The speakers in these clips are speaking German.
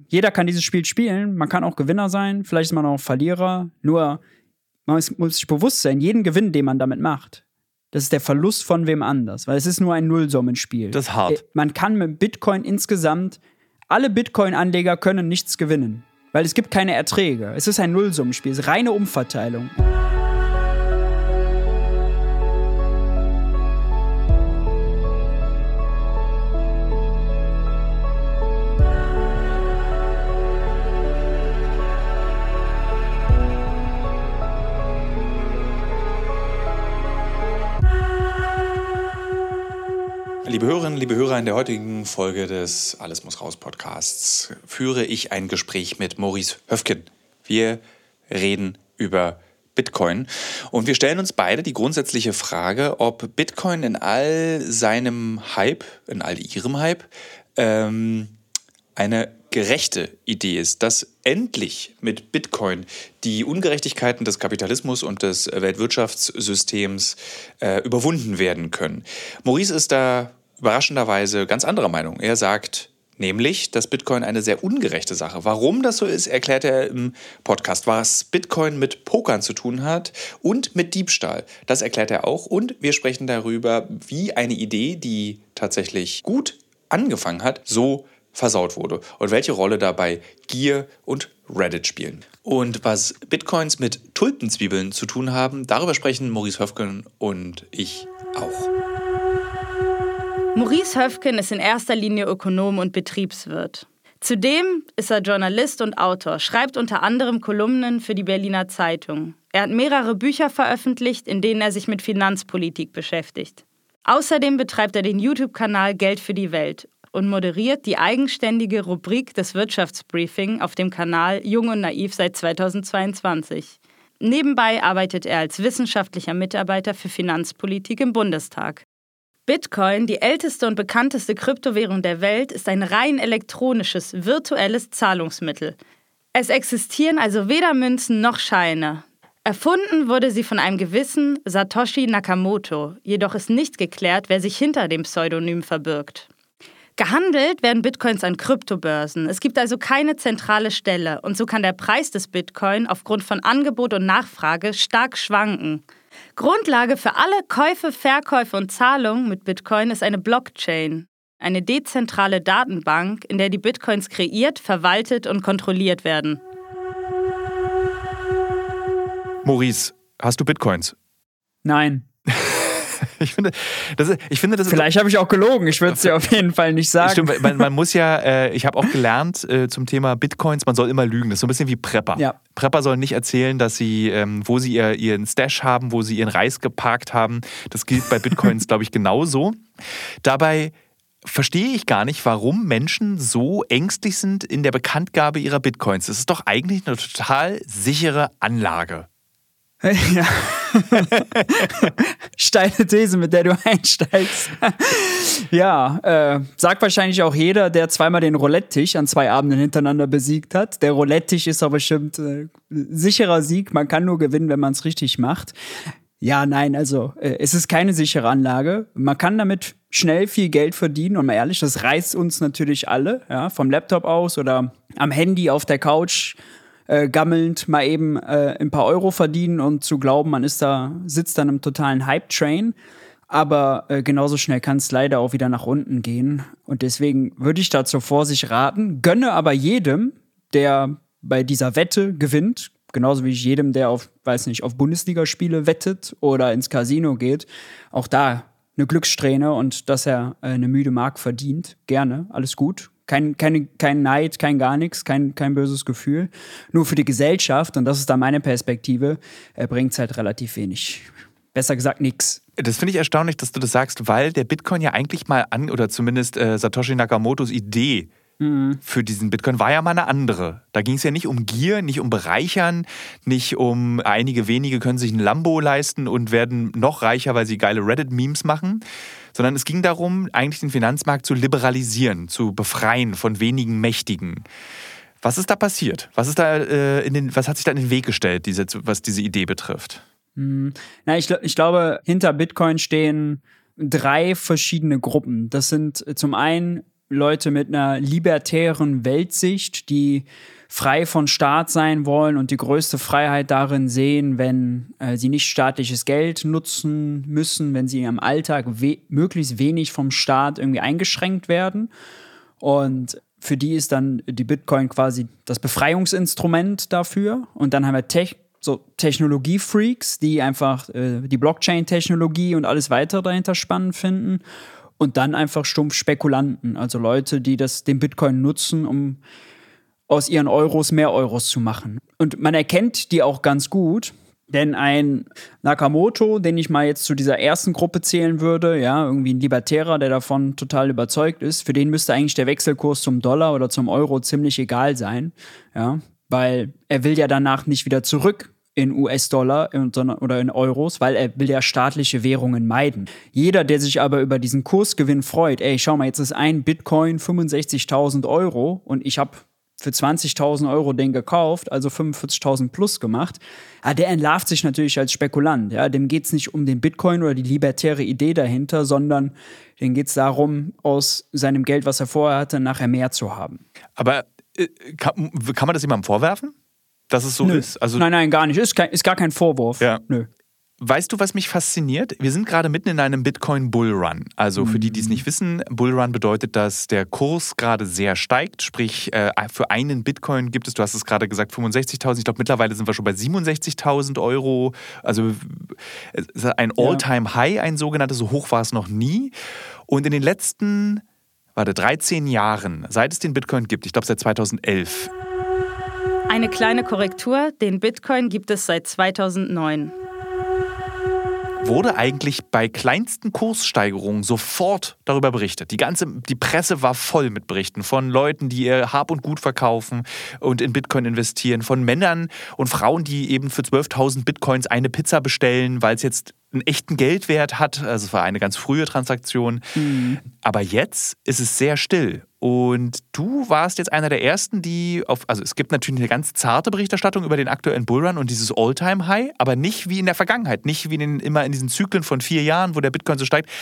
jeder kann dieses Spiel spielen, man kann auch Gewinner sein, vielleicht ist man auch Verlierer, nur man muss sich bewusst sein, jeden Gewinn, den man damit macht, das ist der Verlust von wem anders, weil es ist nur ein Nullsummenspiel. Das ist hart. Man kann mit Bitcoin insgesamt, alle Bitcoin-Anleger können nichts gewinnen, weil es gibt keine Erträge. Es ist ein Nullsummenspiel, es ist reine Umverteilung. Liebe Hörerinnen, liebe Hörer, in der heutigen Folge des Alles muss raus Podcasts führe ich ein Gespräch mit Maurice Höfgen. Wir reden über Bitcoin und wir stellen uns beide die grundsätzliche Frage, ob Bitcoin in all seinem Hype, in all ihrem Hype, eine gerechte Idee ist, dass endlich mit Bitcoin die Ungerechtigkeiten des Kapitalismus und des Weltwirtschaftssystems überwunden werden können. Maurice ist da überraschenderweise ganz anderer Meinung. Er sagt nämlich, dass Bitcoin eine sehr ungerechte Sache. Warum das so ist, erklärt er im Podcast. Was Bitcoin mit Pokern zu tun hat und mit Diebstahl, das erklärt er auch. Und wir sprechen darüber, wie eine Idee, die tatsächlich gut angefangen hat, so versaut wurde und welche Rolle dabei Gier und Reddit spielen. Und was Bitcoins mit Tulpenzwiebeln zu tun haben, darüber sprechen Maurice Höfgen und ich auch. Maurice Höfgen ist in erster Linie Ökonom und Betriebswirt. Zudem ist er Journalist und Autor, schreibt unter anderem Kolumnen für die Berliner Zeitung. Er hat mehrere Bücher veröffentlicht, in denen er sich mit Finanzpolitik beschäftigt. Außerdem betreibt er den YouTube-Kanal Geld für die Welt und moderiert die eigenständige Rubrik des Wirtschaftsbriefing auf dem Kanal Jung und Naiv seit 2022. Nebenbei arbeitet er als wissenschaftlicher Mitarbeiter für Finanzpolitik im Bundestag. Bitcoin, die älteste und bekannteste Kryptowährung der Welt, ist ein rein elektronisches, virtuelles Zahlungsmittel. Es existieren also weder Münzen noch Scheine. Erfunden wurde sie von einem gewissen Satoshi Nakamoto, jedoch ist nicht geklärt, wer sich hinter dem Pseudonym verbirgt. Gehandelt werden Bitcoins an Kryptobörsen. Es gibt also keine zentrale Stelle und so kann der Preis des Bitcoin aufgrund von Angebot und Nachfrage stark schwanken. Grundlage für alle Käufe, Verkäufe und Zahlungen mit Bitcoin ist eine Blockchain, eine dezentrale Datenbank, in der die Bitcoins kreiert, verwaltet und kontrolliert werden. Maurice, hast du Bitcoins? Nein. Ich finde, das Vielleicht habe ich auch gelogen, ich würde es dir auf jeden Fall nicht sagen. Stimmt, man muss ja, ich habe auch gelernt zum Thema Bitcoins, man soll immer lügen. Das ist so ein bisschen wie Prepper. Ja. Prepper sollen nicht erzählen, dass sie, wo sie ihren Stash haben, wo sie ihren Reis geparkt haben. Das gilt bei Bitcoins, glaube ich, genauso. Dabei verstehe ich gar nicht, warum Menschen so ängstlich sind in der Bekanntgabe ihrer Bitcoins. Das ist doch eigentlich eine total sichere Anlage. Ja. Steile These, mit der du einsteigst. Ja, sagt wahrscheinlich auch jeder, der zweimal den Roulette-Tisch an 2 Abenden hintereinander besiegt hat. Der Roulette-Tisch ist doch bestimmt sicherer Sieg. Man kann nur gewinnen, wenn man es richtig macht. Ja, nein, also es ist keine sichere Anlage. Man kann damit schnell viel Geld verdienen und mal ehrlich, das reißt uns natürlich alle, ja, vom Laptop aus oder am Handy auf der Couch gammelnd mal eben ein paar Euro verdienen und zu glauben, man sitzt dann im totalen Hype-Train. Aber genauso schnell kann es leider auch wieder nach unten gehen. Und deswegen würde ich da zur Vorsicht raten, gönne aber jedem, der bei dieser Wette gewinnt, genauso wie ich jedem, der auf Bundesligaspiele wettet oder ins Casino geht, auch da eine Glückssträhne und dass er eine müde Mark verdient. Gerne, alles gut. Kein Neid, kein gar nichts, kein böses Gefühl. Nur für die Gesellschaft, und das ist da meine Perspektive, bringt es halt relativ wenig. Besser gesagt, nichts. Das finde ich erstaunlich, dass du das sagst, weil der Bitcoin ja eigentlich mal oder zumindest Satoshi Nakamotos Idee für diesen Bitcoin war ja mal eine andere. Da ging es ja nicht um Gier, nicht um Bereichern, nicht um einige wenige können sich ein Lambo leisten und werden noch reicher, weil sie geile Reddit-Memes machen, sondern es ging darum, eigentlich den Finanzmarkt zu liberalisieren, zu befreien von wenigen Mächtigen. Was ist da passiert? Was hat sich da in den Weg gestellt, was diese Idee betrifft? Na, ich glaube, hinter Bitcoin stehen 3 verschiedene Gruppen. Das sind zum einen Leute mit einer libertären Weltsicht, die frei von Staat sein wollen und die größte Freiheit darin sehen, wenn sie nicht staatliches Geld nutzen müssen, wenn sie im Alltag möglichst wenig vom Staat irgendwie eingeschränkt werden. Und für die ist dann die Bitcoin quasi das Befreiungsinstrument dafür. Und dann haben wir Technologie-Freaks, die einfach die Blockchain-Technologie und alles weitere dahinter spannend finden. Und dann einfach stumpf Spekulanten, also Leute, die den Bitcoin nutzen, um aus ihren Euros mehr Euros zu machen. Und man erkennt die auch ganz gut, denn ein Nakamoto, den ich mal jetzt zu dieser ersten Gruppe zählen würde, ja, irgendwie ein Libertärer, der davon total überzeugt ist, für den müsste eigentlich der Wechselkurs zum Dollar oder zum Euro ziemlich egal sein, ja, weil er will ja danach nicht wieder zurück in US-Dollar oder in Euros, weil er will ja staatliche Währungen meiden. Jeder, der sich aber über diesen Kursgewinn freut, ey, schau mal, jetzt ist ein Bitcoin 65.000 Euro und ich habe für 20.000 Euro den gekauft, also 45.000 plus gemacht, der entlarvt sich natürlich als Spekulant. Ja? Dem geht es nicht um den Bitcoin oder die libertäre Idee dahinter, sondern dem geht es darum, aus seinem Geld, was er vorher hatte, nachher mehr zu haben. Aber kann man das jemandem vorwerfen, dass es so ist? Also Nein, gar nicht. Ist gar kein Vorwurf. Ja. Nö. Weißt du, was mich fasziniert? Wir sind gerade mitten in einem Bitcoin-Bullrun. Also für die, die es nicht wissen, Bullrun bedeutet, dass der Kurs gerade sehr steigt. Sprich, für einen Bitcoin gibt es, du hast es gerade gesagt, 65.000. Ich glaube, mittlerweile sind wir schon bei 67.000 Euro. Also ein All-Time-High, ein sogenanntes. So hoch war es noch nie. Und in den letzten 13 Jahren, seit es den Bitcoin gibt, ich glaube seit 2011. Eine kleine Korrektur, den Bitcoin gibt es seit 2009. Wurde eigentlich bei kleinsten Kurssteigerungen sofort darüber berichtet. Die Presse war voll mit Berichten von Leuten, die ihr Hab und Gut verkaufen und in Bitcoin investieren, von Männern und Frauen, die eben für 12.000 Bitcoins eine Pizza bestellen, weil es jetzt einen echten Geldwert hat. Also es war eine ganz frühe Transaktion. Aber jetzt ist es sehr still. Und du warst jetzt einer der Ersten, also es gibt natürlich eine ganz zarte Berichterstattung über den aktuellen Bullrun und dieses All-Time-High, aber nicht wie in der Vergangenheit, nicht wie immer in diesen Zyklen von 4 Jahren, wo der Bitcoin so steigt.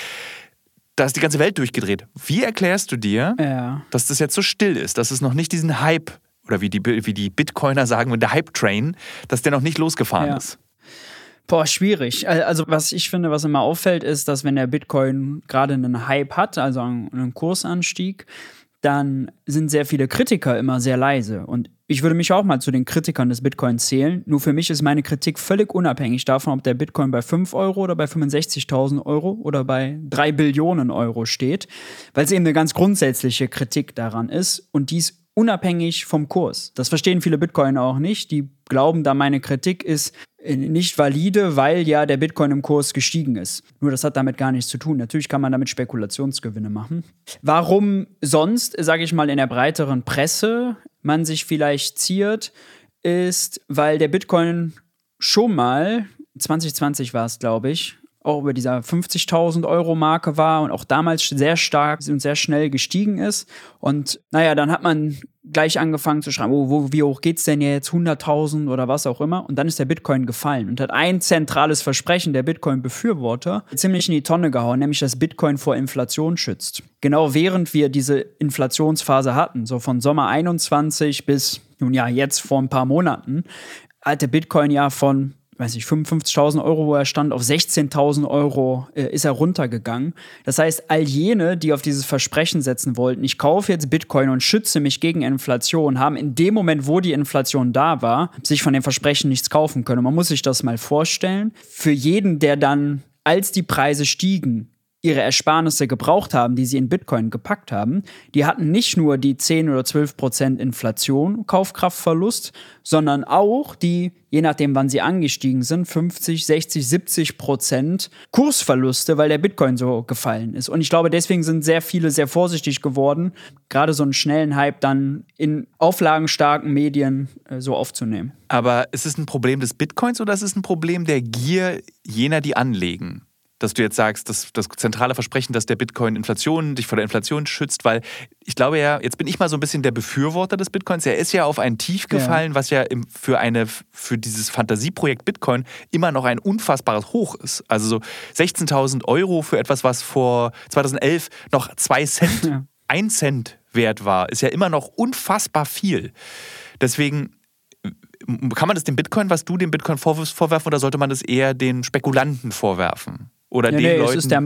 Da ist die ganze Welt durchgedreht. Wie erklärst du dir, dass das jetzt so still ist, dass es noch nicht diesen Hype, oder wie die Bitcoiner sagen, der Hype-Train, dass der noch nicht losgefahren ist? Boah, schwierig. Also was ich finde, was immer auffällt, ist, dass wenn der Bitcoin gerade einen Hype hat, also einen Kursanstieg, dann sind sehr viele Kritiker immer sehr leise. Und ich würde mich auch mal zu den Kritikern des Bitcoins zählen. Nur für mich ist meine Kritik völlig unabhängig davon, ob der Bitcoin bei 5 Euro oder bei 65.000 Euro oder bei 3 Billionen Euro steht, weil es eben eine ganz grundsätzliche Kritik daran ist und die ist unabhängig vom Kurs. Das verstehen viele Bitcoiner auch nicht. Die glauben, da meine Kritik ist nicht valide, weil ja der Bitcoin im Kurs gestiegen ist. Nur das hat damit gar nichts zu tun. Natürlich kann man damit Spekulationsgewinne machen. Warum sonst, sage ich mal, in der breiteren Presse man sich vielleicht ziert, ist, weil der Bitcoin schon mal, 2020 war es, glaube ich, auch über dieser 50.000 Euro Marke war und auch damals sehr stark und sehr schnell gestiegen ist. Und naja, dann hat man gleich angefangen zu schreiben, wie hoch geht's denn jetzt, 100.000 oder was auch immer. Und dann ist der Bitcoin gefallen und hat ein zentrales Versprechen der Bitcoin-Befürworter ziemlich in die Tonne gehauen, nämlich dass Bitcoin vor Inflation schützt. Genau während wir diese Inflationsphase hatten, so von Sommer 21 bis, nun ja, jetzt vor ein paar Monaten, hat der Bitcoin ja von 55.000 Euro, wo er stand, auf 16.000 Euro ist er runtergegangen. Das heißt, all jene, die auf dieses Versprechen setzen wollten, ich kaufe jetzt Bitcoin und schütze mich gegen Inflation, haben in dem Moment, wo die Inflation da war, sich von dem Versprechen nichts kaufen können. Und man muss sich das mal vorstellen. Für jeden, der dann, als die Preise stiegen, ihre Ersparnisse gebraucht haben, die sie in Bitcoin gepackt haben, die hatten nicht nur die 10 oder 12% Inflation, Kaufkraftverlust, sondern auch die, je nachdem wann sie angestiegen sind, 50, 60, 70% Kursverluste, weil der Bitcoin so gefallen ist. Und ich glaube, deswegen sind sehr viele sehr vorsichtig geworden, gerade so einen schnellen Hype dann in auflagenstarken Medien so aufzunehmen. Aber ist es ein Problem des Bitcoins oder ist es ein Problem der Gier jener, die anlegen? Dass du jetzt sagst, das zentrale Versprechen, dass der Bitcoin dich vor der Inflation schützt, weil ich glaube ja, jetzt bin ich mal so ein bisschen der Befürworter des Bitcoins. Er ist ja auf ein Tief gefallen, was ja für dieses Fantasieprojekt Bitcoin immer noch ein unfassbares Hoch ist. Also so 16.000 Euro für etwas, was vor 2011 noch 2 Cent 1 Cent wert war, ist ja immer noch unfassbar viel. Deswegen kann man das dem Bitcoin, was du dem Bitcoin vorwerfen, oder sollte man das eher den Spekulanten vorwerfen? Oder den Leuten?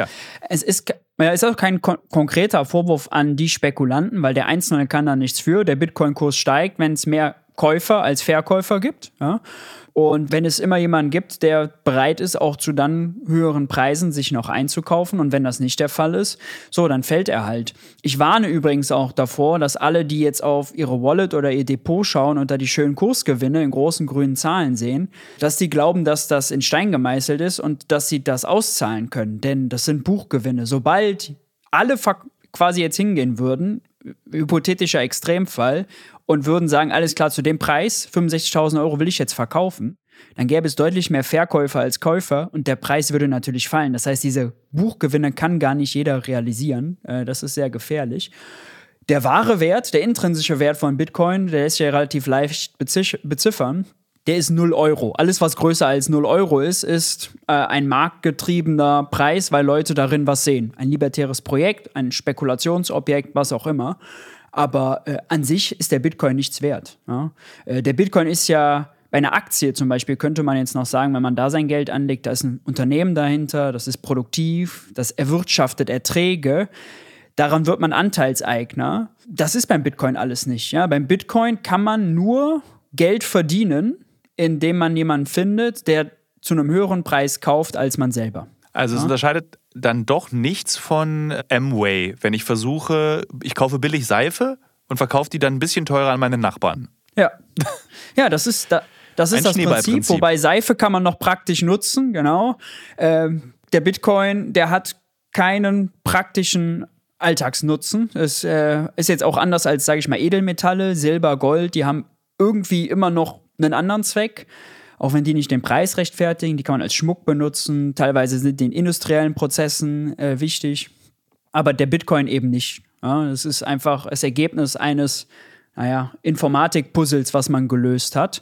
Es ist auch kein konkreter Vorwurf an die Spekulanten, weil der Einzelne kann da nichts für. Der Bitcoin-Kurs steigt, wenn es mehr Käufer als Verkäufer gibt. Ja? Und wenn es immer jemanden gibt, der bereit ist, auch zu dann höheren Preisen sich noch einzukaufen, und wenn das nicht der Fall ist, so, dann fällt er halt. Ich warne übrigens auch davor, dass alle, die jetzt auf ihre Wallet oder ihr Depot schauen und da die schönen Kursgewinne in großen grünen Zahlen sehen, dass die glauben, dass das in Stein gemeißelt ist und dass sie das auszahlen können. Denn das sind Buchgewinne. Sobald alle quasi jetzt hingehen würden, hypothetischer Extremfall, und würden sagen, alles klar, zu dem Preis, 65.000 Euro will ich jetzt verkaufen, dann gäbe es deutlich mehr Verkäufer als Käufer und der Preis würde natürlich fallen. Das heißt, diese Buchgewinne kann gar nicht jeder realisieren. Das ist sehr gefährlich. Der wahre Wert, der intrinsische Wert von Bitcoin, der ist ja relativ leicht beziffern. Der ist 0 Euro. Alles, was größer als 0 Euro ist ein marktgetriebener Preis, weil Leute darin was sehen. Ein libertäres Projekt, ein Spekulationsobjekt, was auch immer. Aber an sich ist der Bitcoin nichts wert. Ja? Der Bitcoin ist ja, bei einer Aktie zum Beispiel, könnte man jetzt noch sagen, wenn man da sein Geld anlegt, da ist ein Unternehmen dahinter, das ist produktiv, das erwirtschaftet Erträge. Daran wird man Anteilseigner. Das ist beim Bitcoin alles nicht. Ja? Beim Bitcoin kann man nur Geld verdienen, indem man jemanden findet, der zu einem höheren Preis kauft als man selber. Also es unterscheidet dann doch nichts von Amway, wenn ich versuche, ich kaufe billig Seife und verkaufe die dann ein bisschen teurer an meine Nachbarn. Ja, ja, das ist das Prinzip, wobei Seife kann man noch praktisch nutzen, genau. Der Bitcoin, der hat keinen praktischen Alltagsnutzen. Es ist jetzt auch anders als, sage ich mal, Edelmetalle, Silber, Gold, die haben irgendwie immer noch einen anderen Zweck. Auch wenn die nicht den Preis rechtfertigen, die kann man als Schmuck benutzen. Teilweise sind die in industriellen Prozessen wichtig. Aber der Bitcoin eben nicht. Ja, das ist einfach das Ergebnis eines, Informatik-Puzzles, was man gelöst hat.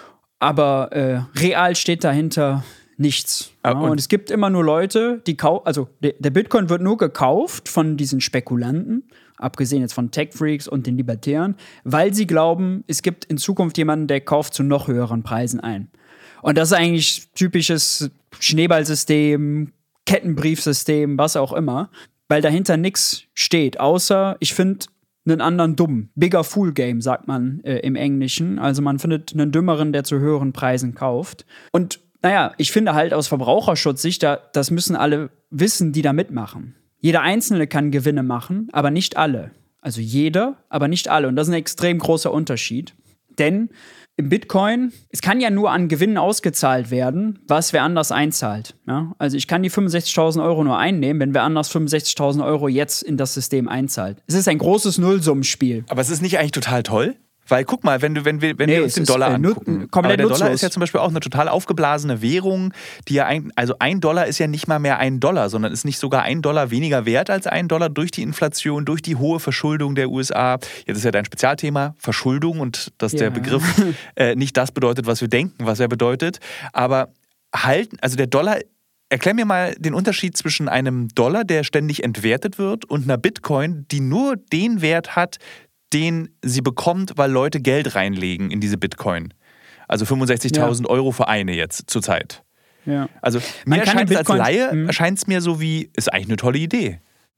Aber real steht dahinter nichts. Ja, und es gibt immer nur Leute, die der Bitcoin wird nur gekauft von diesen Spekulanten, abgesehen jetzt von Tech-Freaks und den Libertären, weil sie glauben, es gibt in Zukunft jemanden, der kauft zu noch höheren Preisen ein. Und das ist eigentlich typisches Schneeballsystem, Kettenbriefsystem, was auch immer, weil dahinter nichts steht, außer ich finde einen anderen dumm. Bigger Fool Game, sagt man im Englischen. Also man findet einen Dümmeren, der zu höheren Preisen kauft. Und ich finde halt aus Verbraucherschutzsicht, das müssen alle wissen, die da mitmachen. Jeder Einzelne kann Gewinne machen, aber nicht alle. Also jeder, aber nicht alle. Und das ist ein extrem großer Unterschied. Denn im Bitcoin, es kann ja nur an Gewinnen ausgezahlt werden, was wer anders einzahlt. Ja? Also ich kann die 65.000 Euro nur einnehmen, wenn wer anders 65.000 Euro jetzt in das System einzahlt. Es ist ein großes Nullsummenspiel. Aber es ist nicht eigentlich total toll? Weil guck mal, wenn wir uns den Dollar angucken, aber der Dollar ist ja zum Beispiel auch eine total aufgeblasene Währung, die ja also $1 ist ja nicht mal mehr $1, sondern ist nicht sogar $1 weniger wert als $1 durch die Inflation, durch die hohe Verschuldung der USA. Jetzt ist ja dein Spezialthema Verschuldung und dass der Begriff nicht das bedeutet, was wir denken, was er bedeutet. Aber also der Dollar, erklär mir mal den Unterschied zwischen einem Dollar, der ständig entwertet wird, und einer Bitcoin, die nur den Wert hat, den sie bekommt, weil Leute Geld reinlegen in diese Bitcoin. Also 65.000 Euro für eine jetzt zurzeit. Ja. Also mir erscheint es als Laie, erscheint es mir so wie, ist eigentlich eine tolle Idee.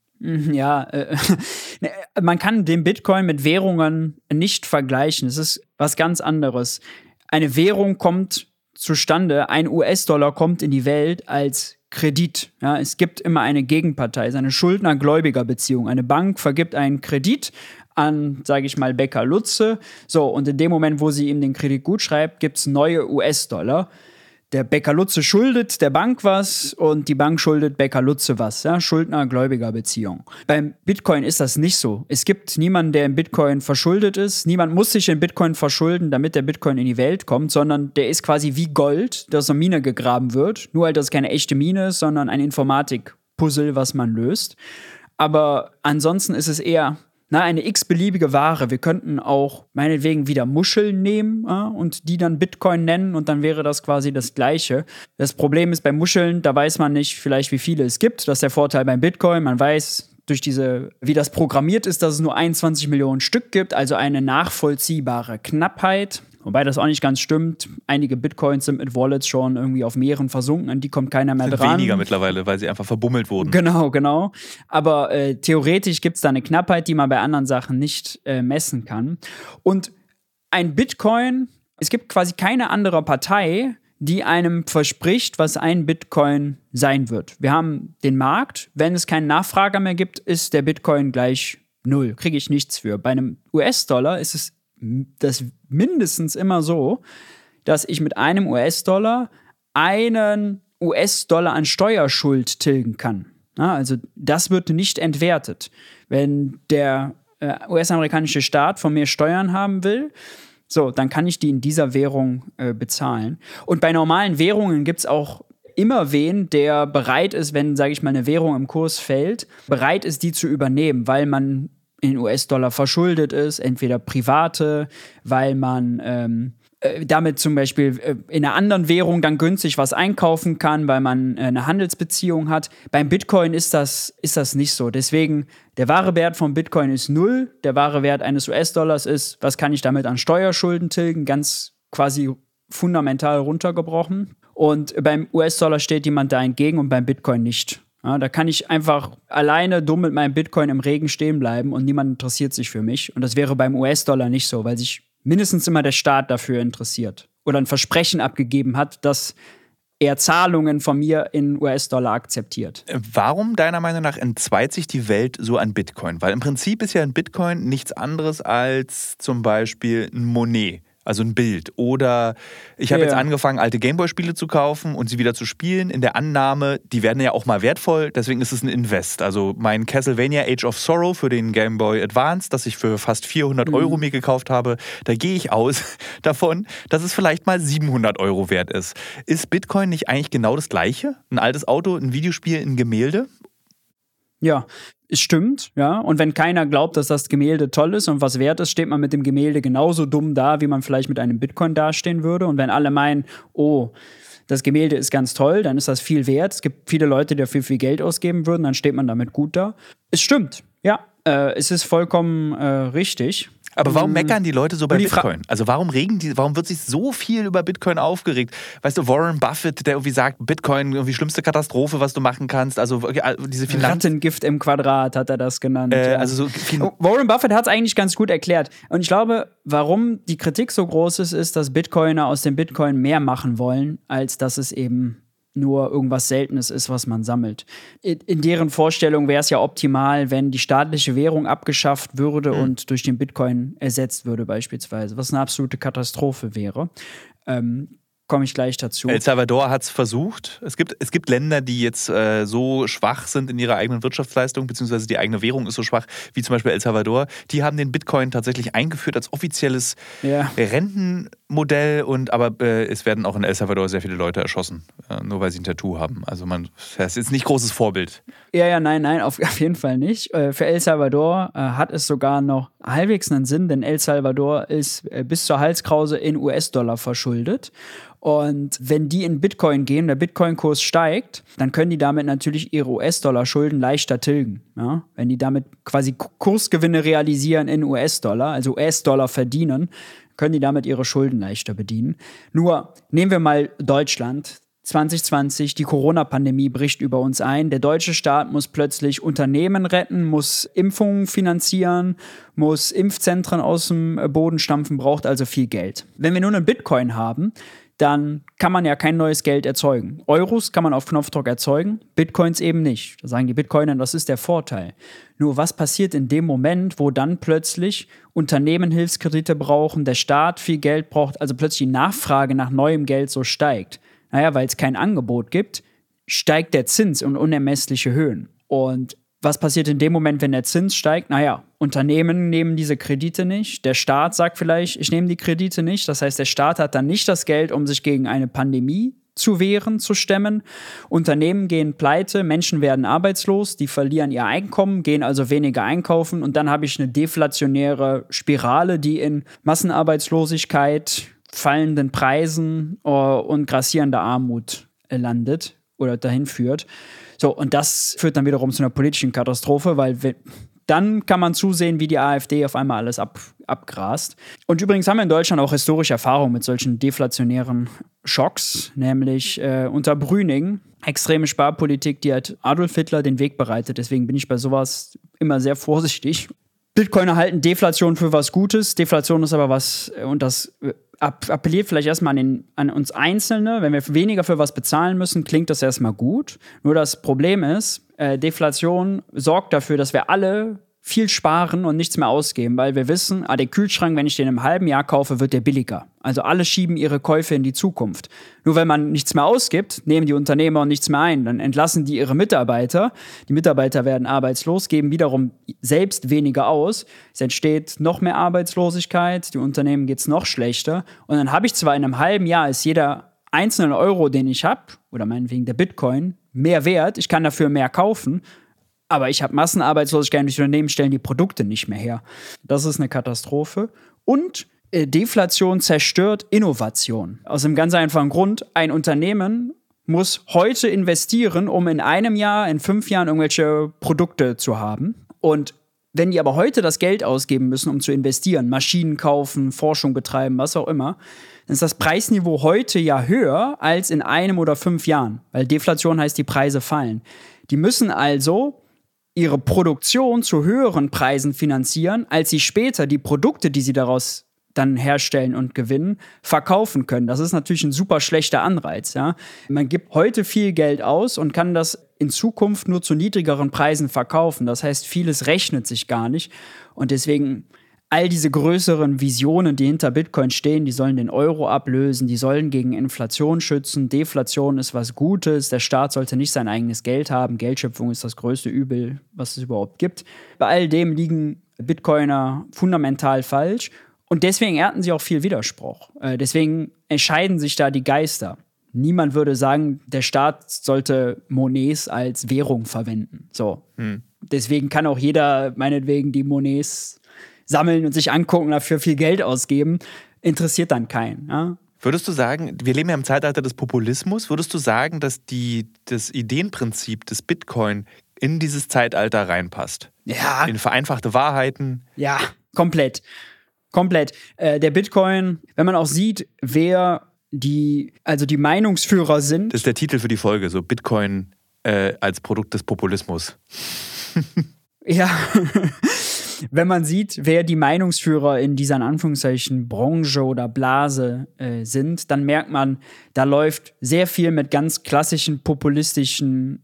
Ja, man kann den Bitcoin mit Währungen nicht vergleichen. Es ist was ganz anderes. Eine Währung kommt zustande, ein US-Dollar kommt in die Welt als Kredit. Ja, es gibt immer eine Gegenpartei, es ist eine Schuldner-Gläubiger-Beziehung. Eine Bank vergibt einen Kredit an, sage ich mal, Becker Lutze. So, und in dem Moment, wo sie ihm den Kredit gut schreibt, gibt es neue US-Dollar. Der Becker Lutze schuldet der Bank was und die Bank schuldet Becker Lutze was. Ja? Schuldner-Gläubiger-Beziehung. Beim Bitcoin ist das nicht so. Es gibt niemanden, der in Bitcoin verschuldet ist. Niemand muss sich in Bitcoin verschulden, damit der Bitcoin in die Welt kommt, sondern der ist quasi wie Gold, das aus einer Mine gegraben wird. Nur halt, dass es keine echte Mine ist, sondern ein Informatik-Puzzle, was man löst. Aber ansonsten ist es eher eine x-beliebige Ware. Wir könnten auch meinetwegen wieder Muscheln nehmen und die dann Bitcoin nennen und dann wäre das quasi das Gleiche. Das Problem ist bei Muscheln, da weiß man nicht vielleicht, wie viele es gibt. Das ist der Vorteil beim Bitcoin. Man weiß, wie das programmiert ist, dass es nur 21 Millionen Stück gibt, also eine nachvollziehbare Knappheit. Wobei das auch nicht ganz stimmt. Einige Bitcoins sind mit Wallets schon irgendwie auf Meeren versunken, an die kommt keiner mehr dran. Weniger mittlerweile, weil sie einfach verbummelt wurden. Genau. Aber theoretisch gibt es da eine Knappheit, die man bei anderen Sachen nicht messen kann. Und ein Bitcoin, es gibt quasi keine andere Partei, die einem verspricht, was ein Bitcoin sein wird. Wir haben den Markt. Wenn es keinen Nachfrager mehr gibt, ist der Bitcoin gleich 0. Kriege ich nichts für. Bei einem US-Dollar ist es das mindestens immer so, dass ich mit einem US-Dollar einen US-Dollar an Steuerschuld tilgen kann. Ja, also das wird nicht entwertet. Wenn der US-amerikanische Staat von mir Steuern haben will, so, dann kann ich die in dieser Währung bezahlen. Und bei normalen Währungen gibt es auch immer wen, der bereit ist, wenn, sage ich mal, eine Währung im Kurs fällt, bereit ist, die zu übernehmen, weil man in US-Dollar verschuldet ist, entweder private, weil man damit zum Beispiel in einer anderen Währung dann günstig was einkaufen kann, weil man eine Handelsbeziehung hat. Beim Bitcoin ist das nicht so. Deswegen, der wahre Wert von Bitcoin ist 0. Der wahre Wert eines US-Dollars ist, was kann ich damit an Steuerschulden tilgen? Ganz quasi fundamental runtergebrochen. Und beim US-Dollar steht jemand da entgegen und beim Bitcoin nicht. Ja, da kann ich einfach alleine dumm mit meinem Bitcoin im Regen stehen bleiben und niemand interessiert sich für mich. Und das wäre beim US-Dollar nicht so, weil sich mindestens immer der Staat dafür interessiert oder ein Versprechen abgegeben hat, dass er Zahlungen von mir in US-Dollar akzeptiert. Warum deiner Meinung nach entzweit sich die Welt so an Bitcoin? Weil im Prinzip ist ja ein Bitcoin nichts anderes als zum Beispiel ein Monet. Also ein Bild. Oder ich habe jetzt angefangen, alte Gameboy-Spiele zu kaufen und sie wieder zu spielen, in der Annahme, die werden ja auch mal wertvoll, deswegen ist es ein Invest. Also mein Castlevania Age of Sorrow für den Game Boy Advance, das ich für fast 400 Euro mir gekauft habe, da gehe ich aus davon, dass es vielleicht mal 700 Euro wert ist. Ist Bitcoin nicht eigentlich genau das Gleiche? Ein altes Auto, ein Videospiel, ein Gemälde? Ja, es stimmt, ja. Und wenn keiner glaubt, dass das Gemälde toll ist und was wert ist, steht man mit dem Gemälde genauso dumm da, wie man vielleicht mit einem Bitcoin dastehen würde. Und wenn alle meinen, oh, das Gemälde ist ganz toll, dann ist das viel wert. Es gibt viele Leute, die dafür viel Geld ausgeben würden, dann steht man damit gut da. Es stimmt, ja. Es ist vollkommen richtig. Aber warum meckern die Leute so bei Bitcoin? Also warum wird sich so viel über Bitcoin aufgeregt? Weißt du, Warren Buffett, der irgendwie sagt, Bitcoin, irgendwie schlimmste Katastrophe, was du machen kannst. Also diese Rattengift im Quadrat hat er das genannt. Also Warren Buffett hat es eigentlich ganz gut erklärt. Und ich glaube, warum die Kritik so groß ist, dass Bitcoiner aus dem Bitcoin mehr machen wollen, als dass es eben nur irgendwas Seltenes ist, was man sammelt. In deren Vorstellung wäre es ja optimal, wenn die staatliche Währung abgeschafft würde und durch den Bitcoin ersetzt würde beispielsweise, was eine absolute Katastrophe wäre. Komme ich gleich dazu. El Salvador hat es versucht. Es gibt Länder, die jetzt so schwach sind in ihrer eigenen Wirtschaftsleistung, beziehungsweise die eigene Währung ist so schwach, wie zum Beispiel El Salvador. Die haben den Bitcoin tatsächlich eingeführt als offizielles Rentenmodell. Aber es werden auch in El Salvador sehr viele Leute erschossen, nur weil sie ein Tattoo haben. Also das ist nicht großes Vorbild. Nein, auf jeden Fall nicht. Für El Salvador hat es sogar noch halbwegs einen Sinn, denn El Salvador ist bis zur Halskrause in US-Dollar verschuldet. Und wenn die in Bitcoin gehen, der Bitcoin-Kurs steigt, dann können die damit natürlich ihre US-Dollar-Schulden leichter tilgen. Ja? Wenn die damit quasi Kursgewinne realisieren in US-Dollar, also US-Dollar verdienen, können die damit ihre Schulden leichter bedienen. Nur nehmen wir mal Deutschland. 2020, die Corona-Pandemie bricht über uns ein. Der deutsche Staat muss plötzlich Unternehmen retten, muss Impfungen finanzieren, muss Impfzentren aus dem Boden stampfen, braucht also viel Geld. Wenn wir nun einen Bitcoin haben, dann kann man ja kein neues Geld erzeugen. Euros kann man auf Knopfdruck erzeugen, Bitcoins eben nicht. Da sagen die Bitcoiner, das ist der Vorteil. Nur was passiert in dem Moment, wo dann plötzlich Unternehmen Hilfskredite brauchen, der Staat viel Geld braucht, also plötzlich die Nachfrage nach neuem Geld so steigt? Naja, weil es kein Angebot gibt, steigt der Zins in unermessliche Höhen. Und was passiert in dem Moment, wenn der Zins steigt? Naja, Unternehmen nehmen diese Kredite nicht. Der Staat sagt vielleicht, ich nehme die Kredite nicht. Das heißt, der Staat hat dann nicht das Geld, um sich gegen eine Pandemie zu wehren, zu stemmen. Unternehmen gehen pleite, Menschen werden arbeitslos, die verlieren ihr Einkommen, gehen also weniger einkaufen. Und dann habe ich eine deflationäre Spirale, die in Massenarbeitslosigkeit, fallenden Preisen und grassierender Armut landet oder dahin führt. So, und das führt dann wiederum zu einer politischen Katastrophe, weil dann kann man zusehen, wie die AfD auf einmal alles abgrast. Und übrigens haben wir in Deutschland auch historische Erfahrungen mit solchen deflationären Schocks, nämlich unter Brüning. Extreme Sparpolitik, die hat Adolf Hitler den Weg bereitet. Deswegen bin ich bei sowas immer sehr vorsichtig. Bitcoiner halten Deflation für was Gutes. Deflation ist aber was, und das appelliert vielleicht erstmal an uns Einzelne. Wenn wir weniger für was bezahlen müssen, klingt das erstmal gut. Nur das Problem ist, Deflation sorgt dafür, dass wir alle viel sparen und nichts mehr ausgeben, weil wir wissen, der Kühlschrank, wenn ich den im halben Jahr kaufe, wird der billiger. Also alle schieben ihre Käufe in die Zukunft. Nur wenn man nichts mehr ausgibt, nehmen die Unternehmer nichts mehr ein. Dann entlassen die ihre Mitarbeiter. Die Mitarbeiter werden arbeitslos, geben wiederum selbst weniger aus. Es entsteht noch mehr Arbeitslosigkeit, die Unternehmen geht es noch schlechter. Und dann habe ich zwar in einem halben Jahr ist jeder einzelne Euro, den ich habe, oder meinetwegen der Bitcoin, mehr wert. Ich kann dafür mehr kaufen. Aber ich habe Massenarbeitslosigkeit und die Unternehmen stellen die Produkte nicht mehr her. Das ist eine Katastrophe. Und Deflation zerstört Innovation. Aus einem ganz einfachen Grund. Ein Unternehmen muss heute investieren, um in einem Jahr, in 5 Jahren irgendwelche Produkte zu haben. Und wenn die aber heute das Geld ausgeben müssen, um zu investieren, Maschinen kaufen, Forschung betreiben, was auch immer, dann ist das Preisniveau heute ja höher als in 1 oder 5 Jahren. Weil Deflation heißt, die Preise fallen. Die müssen also ihre Produktion zu höheren Preisen finanzieren, als sie später die Produkte, die sie daraus dann herstellen und gewinnen, verkaufen können. Das ist natürlich ein super schlechter Anreiz. Ja? Man gibt heute viel Geld aus und kann das in Zukunft nur zu niedrigeren Preisen verkaufen. Das heißt, vieles rechnet sich gar nicht. Und deswegen all diese größeren Visionen, die hinter Bitcoin stehen, die sollen den Euro ablösen, die sollen gegen Inflation schützen. Deflation ist was Gutes. Der Staat sollte nicht sein eigenes Geld haben. Geldschöpfung ist das größte Übel, was es überhaupt gibt. Bei all dem liegen Bitcoiner fundamental falsch. Und deswegen ernten sie auch viel Widerspruch. Deswegen entscheiden sich da die Geister. Niemand würde sagen, der Staat sollte Monets als Währung verwenden. So. Deswegen kann auch jeder meinetwegen die Monets sammeln und sich angucken, dafür viel Geld ausgeben, interessiert dann keinen. Ja? Würdest du sagen, wir leben ja im Zeitalter des Populismus, würdest du sagen, dass das Ideenprinzip des Bitcoin in dieses Zeitalter reinpasst? Ja. In vereinfachte Wahrheiten? Ja, komplett. Komplett. Der Bitcoin, wenn man auch sieht, wer die Meinungsführer sind. Das ist der Titel für die Folge, so Bitcoin als Produkt des Populismus. Ja. Wenn man sieht, wer die Meinungsführer in dieser in Anführungszeichen Branche oder Blase sind, dann merkt man, da läuft sehr viel mit ganz klassischen populistischen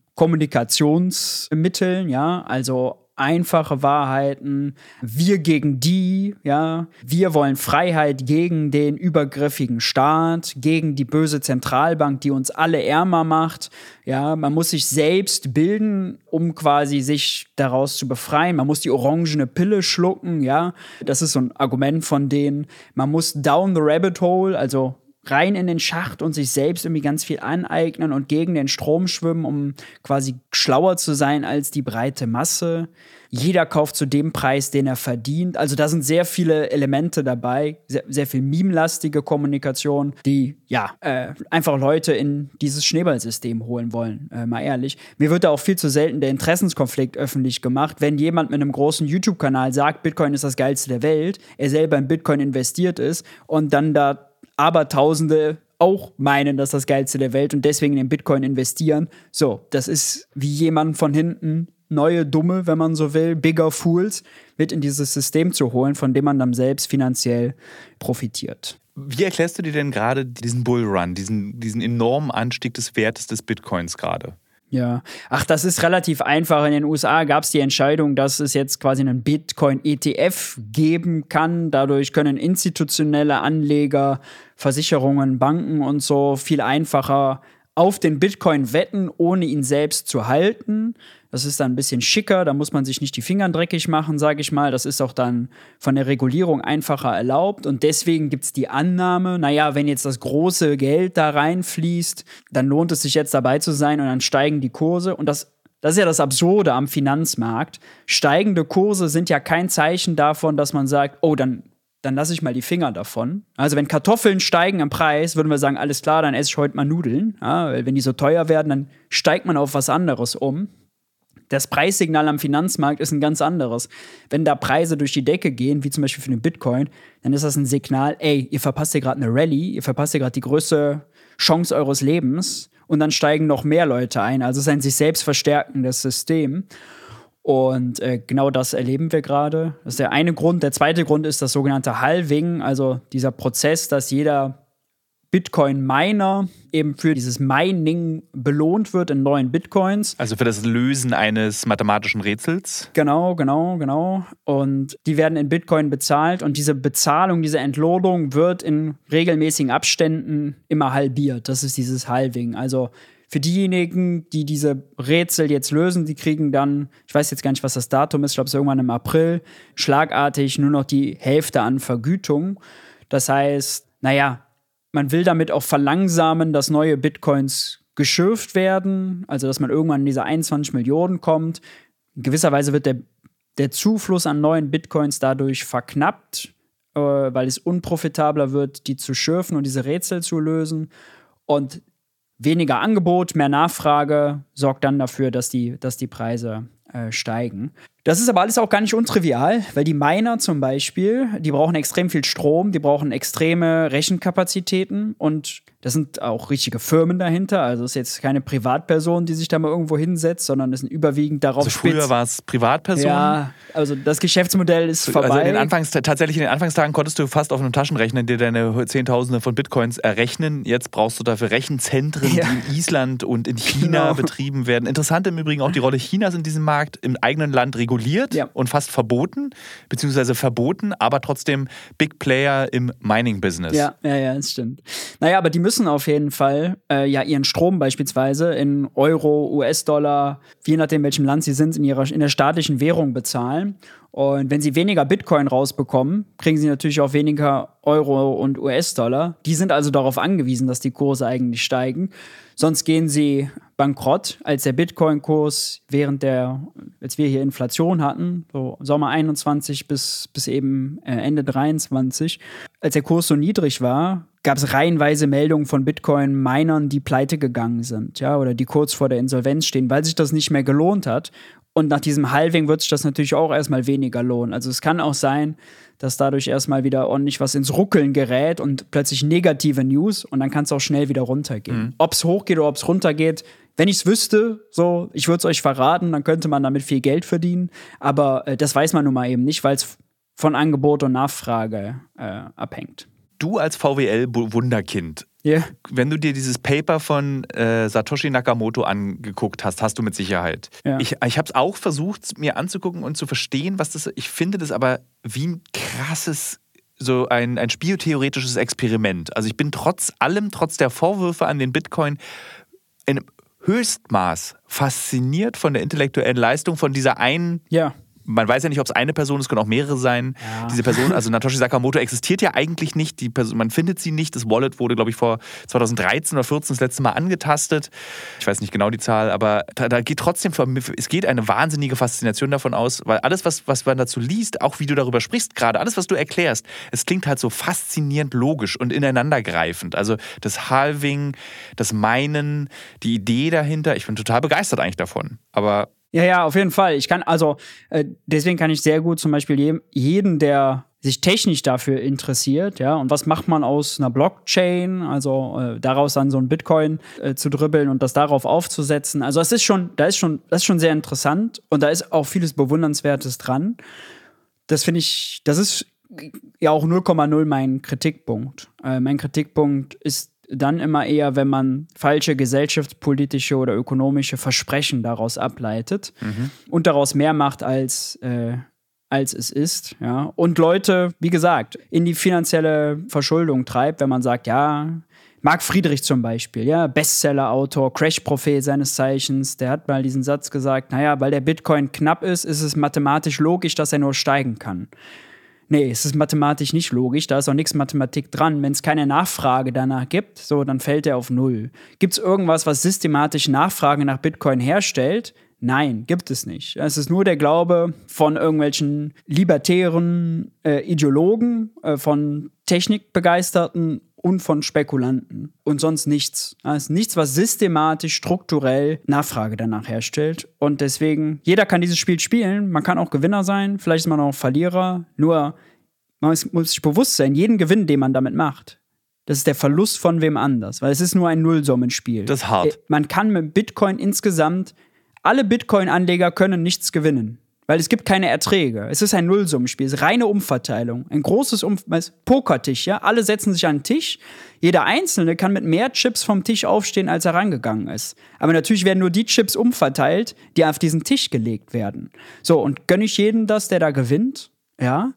Kommunikationsmitteln, ja, also einfache Wahrheiten, wir gegen die, ja, wir wollen Freiheit gegen den übergriffigen Staat, gegen die böse Zentralbank, die uns alle ärmer macht, ja, man muss sich selbst bilden, um quasi sich daraus zu befreien, man muss die orangene Pille schlucken, ja, das ist so ein Argument von denen, man muss down the rabbit hole, also rein in den Schacht und sich selbst irgendwie ganz viel aneignen und gegen den Strom schwimmen, um quasi schlauer zu sein als die breite Masse. Jeder kauft zu dem Preis, den er verdient. Also da sind sehr viele Elemente dabei, sehr viel meme-lastige Kommunikation, die einfach Leute in dieses Schneeballsystem holen wollen, mal ehrlich. Mir wird da auch viel zu selten der Interessenskonflikt öffentlich gemacht, wenn jemand mit einem großen YouTube-Kanal sagt, Bitcoin ist das Geilste der Welt, er selber in Bitcoin investiert ist und dann da Abertausende auch meinen, das ist das Geilste der Welt und deswegen in Bitcoin investieren. So, das ist wie jemand von hinten, neue Dumme, wenn man so will, bigger Fools, mit in dieses System zu holen, von dem man dann selbst finanziell profitiert. Wie erklärst du dir denn gerade diesen Bullrun, diesen enormen Anstieg des Wertes des Bitcoins gerade? Ja, das ist relativ einfach. In den USA gab es die Entscheidung, dass es jetzt quasi einen Bitcoin-ETF geben kann. Dadurch können institutionelle Anleger, Versicherungen, Banken und so viel einfacher auf den Bitcoin wetten, ohne ihn selbst zu halten. Das ist dann ein bisschen schicker, da muss man sich nicht die Finger dreckig machen, sage ich mal. Das ist auch dann von der Regulierung einfacher erlaubt. Und deswegen gibt es die Annahme, wenn jetzt das große Geld da reinfließt, dann lohnt es sich jetzt dabei zu sein und dann steigen die Kurse. Und das ist ja das Absurde am Finanzmarkt. Steigende Kurse sind ja kein Zeichen davon, dass man sagt, oh, dann dann lasse ich mal die Finger davon. Also wenn Kartoffeln steigen im Preis, würden wir sagen, alles klar, dann esse ich heute mal Nudeln. Ja, weil wenn die so teuer werden, dann steigt man auf was anderes um. Das Preissignal am Finanzmarkt ist ein ganz anderes. Wenn da Preise durch die Decke gehen, wie zum Beispiel für den Bitcoin, dann ist das ein Signal, ey, ihr verpasst hier gerade eine Rallye, ihr verpasst hier gerade die größte Chance eures Lebens und dann steigen noch mehr Leute ein. Also es ist ein sich selbst verstärkendes System. Und genau das erleben wir gerade. Das ist der eine Grund. Der zweite Grund ist das sogenannte Halving, also dieser Prozess, dass jeder Bitcoin-Miner eben für dieses Mining belohnt wird in neuen Bitcoins. Also für das Lösen eines mathematischen Rätsels? Genau. Und die werden in Bitcoin bezahlt und diese Bezahlung, diese Entlohnung wird in regelmäßigen Abständen immer halbiert. Das ist dieses Halving. Also für diejenigen, die diese Rätsel jetzt lösen, die kriegen dann, ich weiß jetzt gar nicht, was das Datum ist, ich glaube, es ist irgendwann im April, schlagartig nur noch die Hälfte an Vergütung. Das heißt, man will damit auch verlangsamen, dass neue Bitcoins geschürft werden, also dass man irgendwann in diese 21 Millionen kommt. In gewisser Weise wird der Zufluss an neuen Bitcoins dadurch verknappt, weil es unprofitabler wird, die zu schürfen und diese Rätsel zu lösen. Und weniger Angebot, mehr Nachfrage sorgt dann dafür, dass die Preise steigen. Das ist aber alles auch gar nicht untrivial, weil die Miner zum Beispiel, die brauchen extrem viel Strom, die brauchen extreme Rechenkapazitäten und das sind auch richtige Firmen dahinter. Also es ist jetzt keine Privatperson, die sich da mal irgendwo hinsetzt, sondern das sind überwiegend darauf spitz. Also früher war es Privatpersonen? Ja, also das Geschäftsmodell ist vorbei. Also tatsächlich in den Anfangstagen konntest du fast auf einem Taschenrechner dir deine Zehntausende von Bitcoins errechnen. Jetzt brauchst du dafür Rechenzentren, die in Island und in China betrieben werden. Interessant im Übrigen auch die Rolle Chinas in diesem Markt, im eigenen Land reguliert und fast verboten, beziehungsweise verboten, aber trotzdem Big Player im Mining-Business. Ja, das stimmt. Aber die müssen auf jeden Fall ihren Strom beispielsweise in Euro, US-Dollar, je nachdem, welchem Land sie sind, in der staatlichen Währung bezahlen. Und wenn sie weniger Bitcoin rausbekommen, kriegen sie natürlich auch weniger Euro und US-Dollar. Die sind also darauf angewiesen, dass die Kurse eigentlich steigen. Sonst gehen sie bankrott, als der Bitcoin-Kurs als wir hier Inflation hatten, so Sommer 21 bis eben Ende 23, als der Kurs so niedrig war, gab es reihenweise Meldungen von Bitcoin-Minern, die pleite gegangen sind, oder die kurz vor der Insolvenz stehen, weil sich das nicht mehr gelohnt hat. Und nach diesem Halving wird sich das natürlich auch erstmal weniger lohnen. Also es kann auch sein, dass dadurch erstmal wieder ordentlich was ins Ruckeln gerät und plötzlich negative News und dann kann es auch schnell wieder runtergehen. Ob es hochgeht oder ob es runtergeht, wenn ich es wüsste, ich würde es euch verraten, dann könnte man damit viel Geld verdienen. Aber das weiß man nun mal eben nicht, weil es von Angebot und Nachfrage abhängt. Du als VWL-Wunderkind, wenn du dir dieses Paper von Satoshi Nakamoto angeguckt hast, hast du mit Sicherheit. Ja. Ich habe es auch versucht, mir anzugucken und zu verstehen, was das ist. Ich finde das aber wie ein krasses, so ein spiotheoretisches Experiment. Also ich bin trotz der Vorwürfe an den Bitcoin in Höchstmaß fasziniert von der intellektuellen Leistung von dieser einen man weiß ja nicht, ob es eine Person ist, können auch mehrere sein. Ja. Diese Person, also Satoshi Nakamoto, existiert ja eigentlich nicht. Die Person, man findet sie nicht. Das Wallet wurde, glaube ich, vor 2013 oder 2014 das letzte Mal angetastet. Ich weiß nicht genau die Zahl, aber da geht trotzdem, es geht eine wahnsinnige Faszination davon aus, weil alles, was man dazu liest, auch wie du darüber sprichst gerade, alles, was du erklärst, es klingt halt so faszinierend logisch und ineinandergreifend. Also das Halving, das Minen, die Idee dahinter, ich bin total begeistert eigentlich davon. Aber ja, auf jeden Fall. Deswegen kann ich sehr gut zum Beispiel jeden, der sich technisch dafür interessiert, und was macht man aus einer Blockchain, also daraus dann so ein Bitcoin zu dribbeln und das darauf aufzusetzen. Also das ist schon sehr interessant und da ist auch vieles Bewundernswertes dran. Das ist ja auch 0,0 mein Kritikpunkt. Mein Kritikpunkt ist dann immer eher, wenn man falsche gesellschaftspolitische oder ökonomische Versprechen daraus ableitet und daraus mehr macht, als es ist. Ja. Und Leute, wie gesagt, in die finanzielle Verschuldung treibt, wenn man sagt, Marc Friedrich zum Beispiel, Bestseller-Autor, Crash-Prophet seines Zeichens, der hat mal diesen Satz gesagt, weil der Bitcoin knapp ist es mathematisch logisch, dass er nur steigen kann. Nee, es ist mathematisch nicht logisch, da ist auch nichts Mathematik dran. Wenn es keine Nachfrage danach gibt, dann fällt er auf 0. Gibt es irgendwas, was systematisch Nachfrage nach Bitcoin herstellt? Nein, gibt es nicht. Es ist nur der Glaube von irgendwelchen libertären Ideologen, von Technikbegeisterten und von Spekulanten und sonst nichts. Es ist nichts, was systematisch, strukturell Nachfrage danach herstellt. Und deswegen, jeder kann dieses Spiel spielen, man kann auch Gewinner sein, vielleicht ist man auch Verlierer, nur man muss sich bewusst sein, jeden Gewinn, den man damit macht, das ist der Verlust von wem anders, weil es ist nur ein Nullsummenspiel. Das ist hart. Man kann mit Bitcoin insgesamt, alle Bitcoin-Anleger können nichts gewinnen. Weil es gibt keine Erträge. Es ist ein Nullsummenspiel, es ist reine Umverteilung. Ein großes Pokertisch, ja. Alle setzen sich an den Tisch. Jeder Einzelne kann mit mehr Chips vom Tisch aufstehen, als er rangegangen ist. Aber natürlich werden nur die Chips umverteilt, die auf diesen Tisch gelegt werden. So, und gönne ich jedem das, der da gewinnt? Ja.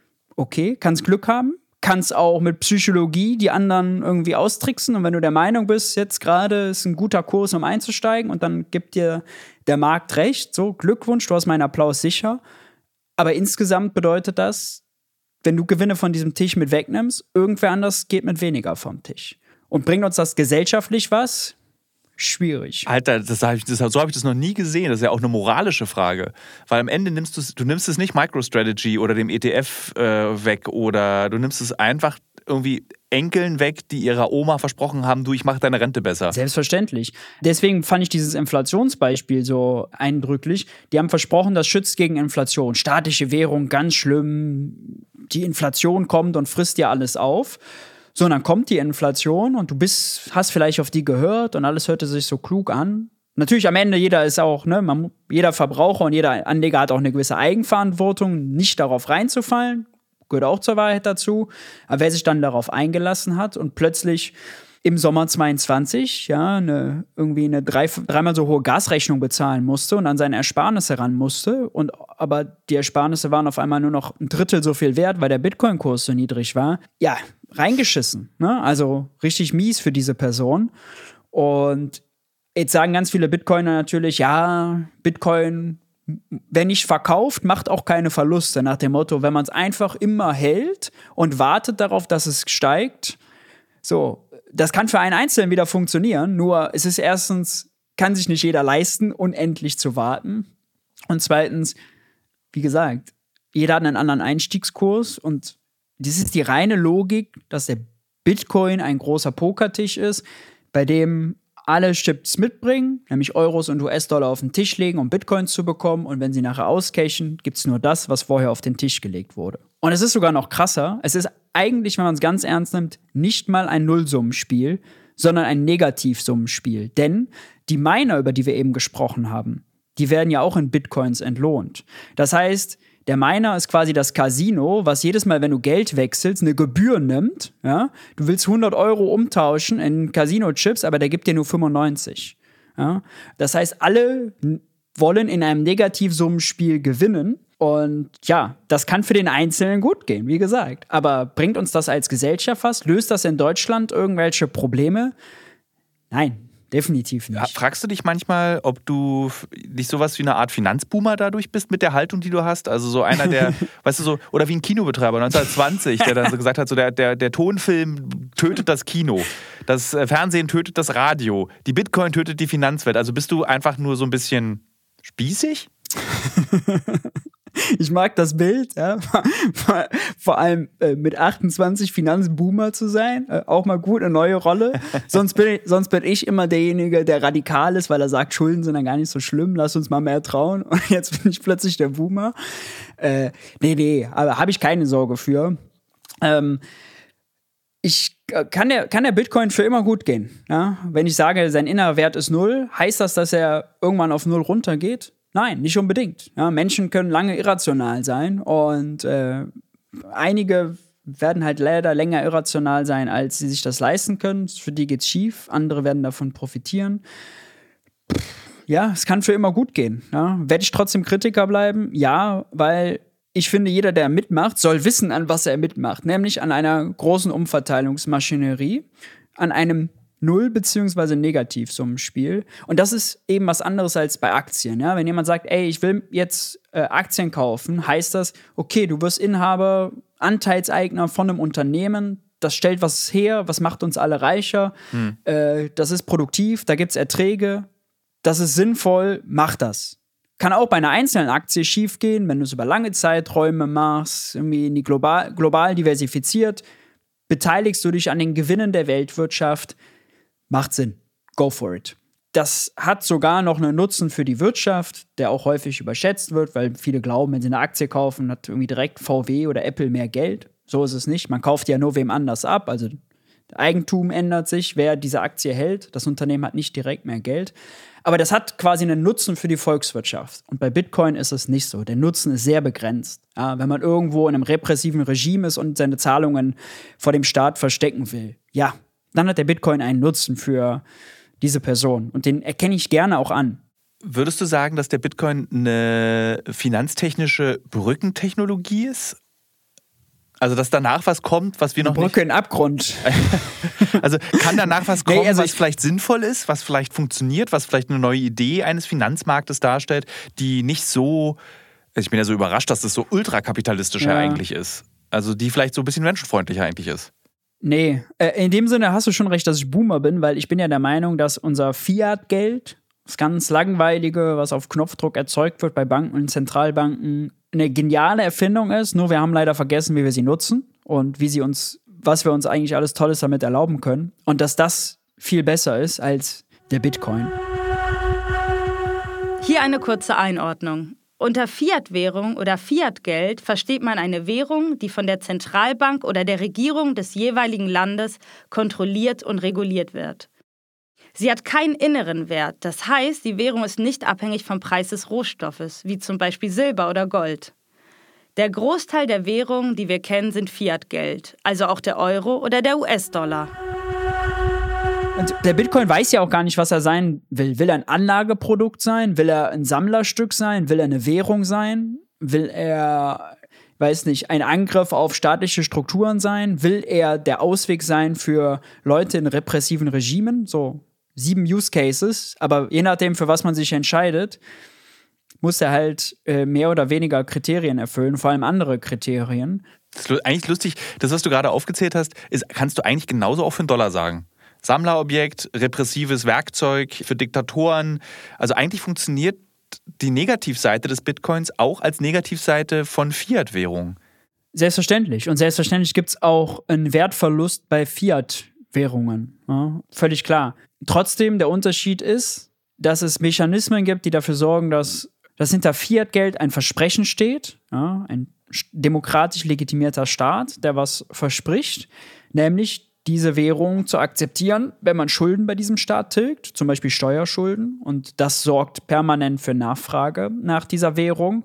Okay, kannst Glück haben. Kannst auch mit Psychologie die anderen irgendwie austricksen. Und wenn du der Meinung bist, jetzt gerade ist ein guter Kurs, um einzusteigen, und dann gibt dir der Markt recht, so, Glückwunsch, du hast meinen Applaus sicher. Aber insgesamt bedeutet das, wenn du Gewinne von diesem Tisch mit wegnimmst, irgendwer anders geht mit weniger vom Tisch. Und bringt uns das gesellschaftlich was? Schwierig. Alter, so habe ich das noch nie gesehen. Das ist ja auch eine moralische Frage. Weil am Ende nimmst es nicht MicroStrategy oder dem ETF weg, oder du nimmst es einfach irgendwie Enkeln weg, die ihrer Oma versprochen haben, du, ich mache deine Rente besser. Selbstverständlich. Deswegen fand ich dieses Inflationsbeispiel so eindrücklich. Die haben versprochen, das schützt gegen Inflation. Staatliche Währung, ganz schlimm. Die Inflation kommt und frisst dir alles auf. So, und dann kommt die Inflation und du hast vielleicht auf die gehört und alles hörte sich so klug an. Natürlich am Ende, jeder ist auch, jeder Verbraucher und jeder Anleger hat auch eine gewisse Eigenverantwortung, nicht darauf reinzufallen. Gehört auch zur Wahrheit dazu. Aber wer sich dann darauf eingelassen hat und plötzlich im Sommer 22 irgendwie eine dreimal so hohe Gasrechnung bezahlen musste und an seine Ersparnisse ran musste, aber die Ersparnisse waren auf einmal nur noch 1/3 so viel wert, weil der Bitcoin-Kurs so niedrig war, ja, reingeschissen. Ne? Also richtig mies für diese Person. Und jetzt sagen ganz viele Bitcoiner natürlich, ja, Bitcoin, wer nicht verkauft, macht auch keine Verluste. Nach dem Motto, wenn man es einfach immer hält und wartet darauf, dass es steigt, so, das kann für einen Einzelnen wieder funktionieren, nur es ist erstens, kann sich nicht jeder leisten, unendlich zu warten. Und zweitens, wie gesagt, jeder hat einen anderen Einstiegskurs und das ist die reine Logik, dass der Bitcoin ein großer Pokertisch ist, bei dem alle Chips mitbringen, nämlich Euros und US-Dollar auf den Tisch legen, um Bitcoins zu bekommen. Und wenn sie nachher auscashen, gibt es nur das, was vorher auf den Tisch gelegt wurde. Und es ist sogar noch krasser. Es ist eigentlich, wenn man es ganz ernst nimmt, nicht mal ein Nullsummenspiel, sondern ein Negativsummenspiel. Denn die Miner, über die wir eben gesprochen haben, die werden ja auch in Bitcoins entlohnt. Das heißt, der Miner ist quasi das Casino, was jedes Mal, wenn du Geld wechselst, eine Gebühr nimmt. Ja? Du willst 100 Euro umtauschen in Casino-Chips, aber der gibt dir nur 95. Ja? Das heißt, alle wollen in einem Negativsummenspiel gewinnen. Und ja, das kann für den Einzelnen gut gehen, wie gesagt. Aber bringt uns das als Gesellschaft was? Löst das in Deutschland irgendwelche Probleme? Nein. Definitiv nicht. Ja, fragst du dich manchmal, ob du nicht sowas wie eine Art Finanzboomer dadurch bist mit der Haltung, die du hast? Also so einer, der, weißt du so, oder wie ein Kinobetreiber 1920, der dann so gesagt hat, so der Tonfilm tötet das Kino, das Fernsehen tötet das Radio, die Bitcoin tötet die Finanzwelt. Also bist du einfach nur so ein bisschen spießig? Ich mag das Bild, ja. Vor allem mit 28 Finanzboomer zu sein, auch mal gut, eine neue Rolle. Sonst bin ich immer derjenige, der radikal ist, weil er sagt, Schulden sind dann gar nicht so schlimm, lass uns mal mehr trauen. Und jetzt bin ich plötzlich der Boomer. Nee, aber habe ich keine Sorge für. Kann der Bitcoin für immer gut gehen? Ja? Wenn ich sage, sein innerer Wert ist 0, heißt das, dass er irgendwann auf 0 runtergeht? Nein, nicht unbedingt. Ja, Menschen können lange irrational sein und einige werden halt leider länger irrational sein, als sie sich das leisten können. Für die geht's schief, andere werden davon profitieren. Ja, es kann für immer gut gehen. Ja. Werde ich trotzdem Kritiker bleiben? Ja, weil ich finde, jeder, der mitmacht, soll wissen, an was er mitmacht. Nämlich an einer großen Umverteilungsmaschinerie, an einem Null- bzw. Negativsummenspiel. Und das ist eben was anderes als bei Aktien. Ja? Wenn jemand sagt, ey, ich will jetzt Aktien kaufen, heißt das, okay, du wirst Inhaber, Anteilseigner von einem Unternehmen, das stellt was her, was macht uns alle reicher, das ist produktiv, da gibt es Erträge, das ist sinnvoll, mach das. kann auch bei einer einzelnen Aktie schiefgehen, wenn du es über lange Zeiträume machst, irgendwie in die global diversifiziert, beteiligst du dich an den Gewinnen der Weltwirtschaft, macht Sinn. Go for it. Das hat sogar noch einen Nutzen für die Wirtschaft, der auch häufig überschätzt wird, weil viele glauben, wenn sie eine Aktie kaufen, hat irgendwie direkt VW oder Apple mehr Geld. So ist es nicht. Man kauft ja nur wem anders ab. Also Eigentum ändert sich, wer diese Aktie hält. Das Unternehmen hat nicht direkt mehr Geld. Aber das hat quasi einen Nutzen für die Volkswirtschaft. Und bei Bitcoin ist es nicht so. Der Nutzen ist sehr begrenzt. Ja, wenn man irgendwo in einem repressiven Regime ist und seine Zahlungen vor dem Staat verstecken will, ja, dann hat der Bitcoin einen Nutzen für diese Person. Und den erkenne ich gerne auch an. Würdest du sagen, dass der Bitcoin eine finanztechnische Brückentechnologie ist? Also, dass danach was kommt, was wir noch nicht... Brücke in den Abgrund. Also, kann danach was kommen, was vielleicht sinnvoll ist, was vielleicht funktioniert, was vielleicht eine neue Idee eines Finanzmarktes darstellt, die nicht so... Ich bin ja so überrascht, dass das so ultrakapitalistisch eigentlich ist. Also, die vielleicht so ein bisschen menschenfreundlicher eigentlich ist. Nee, in dem Sinne hast du schon recht, dass ich Boomer bin, weil ich bin ja der Meinung, dass unser Fiat-Geld, das ganz Langweilige, was auf Knopfdruck erzeugt wird bei Banken und Zentralbanken, eine geniale Erfindung ist, nur wir haben leider vergessen, wie wir sie nutzen und was wir uns eigentlich alles Tolles damit erlauben können. Und dass das viel besser ist als der Bitcoin. Hier eine kurze Einordnung. Unter Fiat-Währung oder Fiat-Geld versteht man eine Währung, die von der Zentralbank oder der Regierung des jeweiligen Landes kontrolliert und reguliert wird. Sie hat keinen inneren Wert, das heißt, die Währung ist nicht abhängig vom Preis des Rohstoffes, wie zum Beispiel Silber oder Gold. Der Großteil der Währungen, die wir kennen, sind Fiat-Geld, also auch der Euro oder der US-Dollar. Und der Bitcoin weiß ja auch gar nicht, was er sein will. Will er ein Anlageprodukt sein? Will er ein Sammlerstück sein? Will er eine Währung sein? Will er, weiß nicht, ein Angriff auf staatliche Strukturen sein? Will er der Ausweg sein für Leute in repressiven Regimen? So 7 Use Cases, aber je nachdem, für was man sich entscheidet, muss er halt mehr oder weniger Kriterien erfüllen, vor allem andere Kriterien. Das ist eigentlich lustig, das, was du gerade aufgezählt hast, kannst du eigentlich genauso auch für einen Dollar sagen. Sammlerobjekt, repressives Werkzeug für Diktatoren. Also eigentlich funktioniert die Negativseite des Bitcoins auch als Negativseite von Fiat-Währung. Selbstverständlich. Und selbstverständlich gibt es auch einen Wertverlust bei Fiat-Währungen. Ja, völlig klar. Trotzdem, der Unterschied ist, dass es Mechanismen gibt, die dafür sorgen, dass hinter Fiat-Geld ein Versprechen steht, ja, ein demokratisch legitimierter Staat, der was verspricht, nämlich diese Währung zu akzeptieren, wenn man Schulden bei diesem Staat tilgt, zum Beispiel Steuerschulden. Und das sorgt permanent für Nachfrage nach dieser Währung.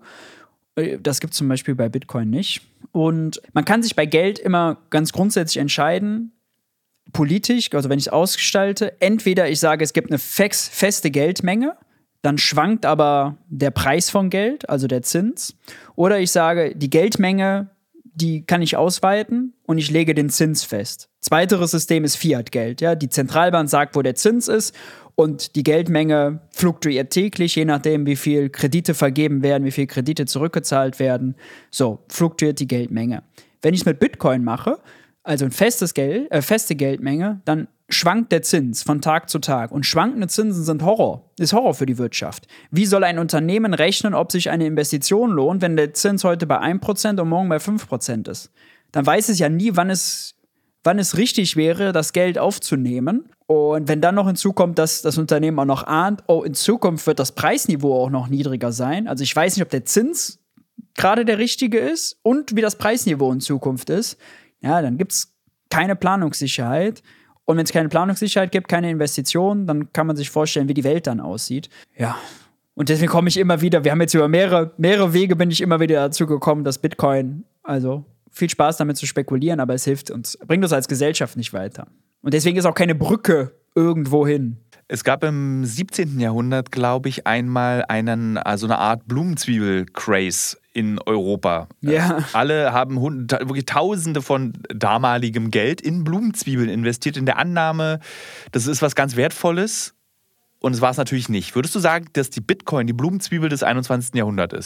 Das gibt es zum Beispiel bei Bitcoin nicht. Und man kann sich bei Geld immer ganz grundsätzlich entscheiden, politisch, also wenn ich es ausgestalte, entweder ich sage, es gibt eine feste Geldmenge, dann schwankt aber der Preis von Geld, also der Zins. Oder ich sage, die Geldmenge, die kann ich ausweiten und ich lege den Zins fest. Zweiteres System ist Fiat-Geld. Ja? Die Zentralbank sagt, wo der Zins ist und die Geldmenge fluktuiert täglich, je nachdem, wie viel Kredite vergeben werden, wie viel Kredite zurückgezahlt werden. So, fluktuiert die Geldmenge. Wenn ich es mit Bitcoin mache, also ein feste Geldmenge, dann schwankt der Zins von Tag zu Tag. Und schwankende Zinsen ist Horror für die Wirtschaft. Wie soll ein Unternehmen rechnen, ob sich eine Investition lohnt, wenn der Zins heute bei 1% und morgen bei 5% ist? Dann weiß es ja nie, wann es richtig wäre, das Geld aufzunehmen. Und wenn dann noch hinzukommt, dass das Unternehmen auch noch ahnt, oh, in Zukunft wird das Preisniveau auch noch niedriger sein. Also ich weiß nicht, ob der Zins gerade der richtige ist und wie das Preisniveau in Zukunft ist. Ja, dann gibt es keine Planungssicherheit. Und wenn es keine Planungssicherheit gibt, keine Investitionen, dann kann man sich vorstellen, wie die Welt dann aussieht. Ja, und deswegen komme ich immer wieder, wir haben jetzt über mehrere Wege bin ich immer wieder dazu gekommen, dass Bitcoin, also viel Spaß damit zu spekulieren, aber es hilft uns, bringt uns als Gesellschaft nicht weiter. Und deswegen ist auch keine Brücke irgendwo hin. Es gab im 17. Jahrhundert, glaube ich, einmal eine Art Blumenzwiebel-Craze in Europa. Ja. Alle haben wirklich Tausende von damaligem Geld in Blumenzwiebeln investiert, in der Annahme, das ist was ganz Wertvolles. Und es war es natürlich nicht. Würdest du sagen, dass die Bitcoin die Blumenzwiebel des 21. Jahrhunderts ist?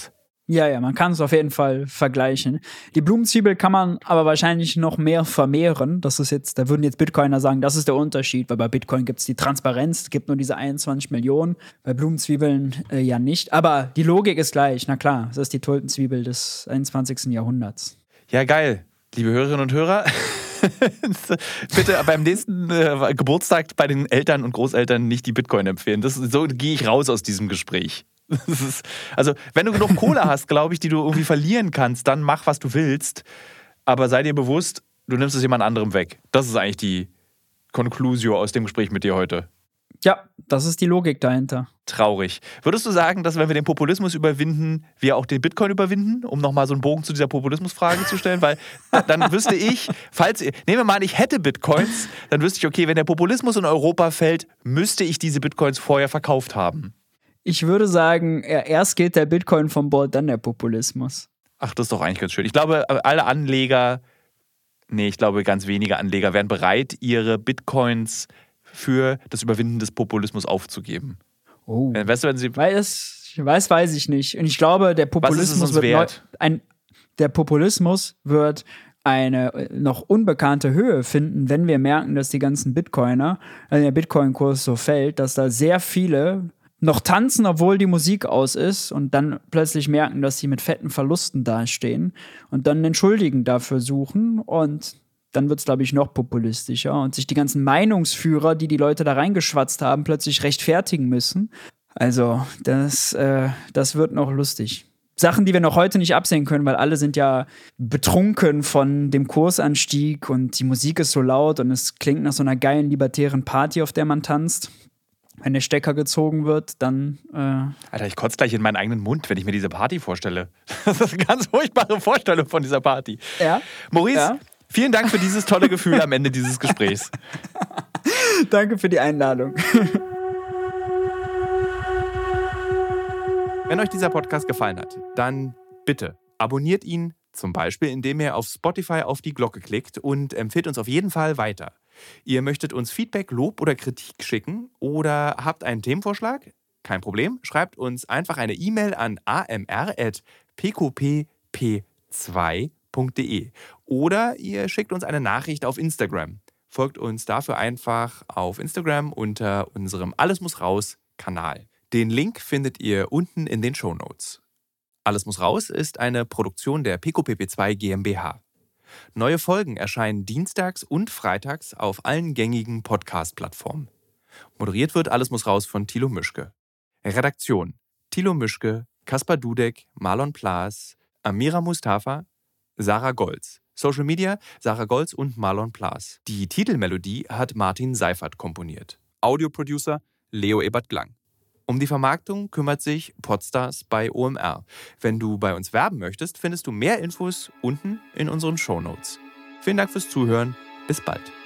Ja, man kann es auf jeden Fall vergleichen. Die Blumenzwiebel kann man aber wahrscheinlich noch mehr vermehren. Da würden jetzt Bitcoiner sagen, das ist der Unterschied, weil bei Bitcoin gibt es die Transparenz, es gibt nur diese 21 Millionen, bei Blumenzwiebeln ja nicht. Aber die Logik ist gleich, na klar, das ist die Tulpenzwiebel des 21. Jahrhunderts. Ja, geil. Liebe Hörerinnen und Hörer, bitte beim nächsten Geburtstag bei den Eltern und Großeltern nicht die Bitcoin empfehlen. So gehe ich raus aus diesem Gespräch. Also, wenn du genug Kohle hast, glaube ich, die du irgendwie verlieren kannst, dann mach, was du willst. Aber sei dir bewusst, du nimmst es jemand anderem weg. Das ist eigentlich die Conclusio aus dem Gespräch mit dir heute. Ja, das ist die Logik dahinter. Traurig. Würdest du sagen, dass wenn wir den Populismus überwinden, wir auch den Bitcoin überwinden? Um nochmal so einen Bogen zu dieser Populismusfrage zu stellen? Weil dann wüsste ich, nehmen wir mal an, ich hätte Bitcoins, dann wüsste ich, okay, wenn der Populismus in Europa fällt, müsste ich diese Bitcoins vorher verkauft haben. Ich würde sagen, erst geht der Bitcoin vom Bord, dann der Populismus. Ach, das ist doch eigentlich ganz schön. Ich glaube, ich glaube, ganz wenige Anleger wären bereit, ihre Bitcoins für das Überwinden des Populismus aufzugeben. Oh. Weißt du, wenn sie weiß ich nicht. Und ich glaube, der Populismus wird eine noch unbekannte Höhe finden, wenn wir merken, dass die ganzen Bitcoiner, wenn der Bitcoin-Kurs so fällt, dass da sehr viele noch tanzen, obwohl die Musik aus ist und dann plötzlich merken, dass sie mit fetten Verlusten dastehen und dann einen Schuldigen dafür suchen und dann wird es, glaube ich, noch populistischer und sich die ganzen Meinungsführer, die Leute da reingeschwatzt haben, plötzlich rechtfertigen müssen. Also, das wird noch lustig. Sachen, die wir noch heute nicht absehen können, weil alle sind ja betrunken von dem Kursanstieg und die Musik ist so laut und es klingt nach so einer geilen libertären Party, auf der man tanzt. Wenn der Stecker gezogen wird, dann Alter, ich kotze gleich in meinen eigenen Mund, wenn ich mir diese Party vorstelle. Das ist eine ganz furchtbare Vorstellung von dieser Party. Ja. Maurice, vielen Dank für dieses tolle Gefühl am Ende dieses Gesprächs. Danke für die Einladung. Wenn euch dieser Podcast gefallen hat, dann bitte abonniert ihn, zum Beispiel indem ihr auf Spotify auf die Glocke klickt und empfiehlt uns auf jeden Fall weiter. Ihr möchtet uns Feedback, Lob oder Kritik schicken oder habt einen Themenvorschlag? Kein Problem, schreibt uns einfach eine E-Mail an amr@pqpp2.de oder ihr schickt uns eine Nachricht auf Instagram. Folgt uns dafür einfach auf Instagram unter unserem Alles muss raus Kanal. Den Link findet ihr unten in den Shownotes. Alles muss raus ist eine Produktion der PQPP2 GmbH. Neue Folgen erscheinen dienstags und freitags auf allen gängigen Podcast-Plattformen. Moderiert wird Alles muss raus von Thilo Mischke. Redaktion: Thilo Mischke, Kaspar Dudek, Marlon Plaas, Amira Mustafa, Sarah Golz. Social Media: Sarah Golz und Marlon Plaas. Die Titelmelodie hat Martin Seifert komponiert. Audioproducer: Leo Ebert-Glang. Um die Vermarktung kümmert sich Podstars bei OMR. Wenn du bei uns werben möchtest, findest du mehr Infos unten in unseren Shownotes. Vielen Dank fürs Zuhören. Bis bald.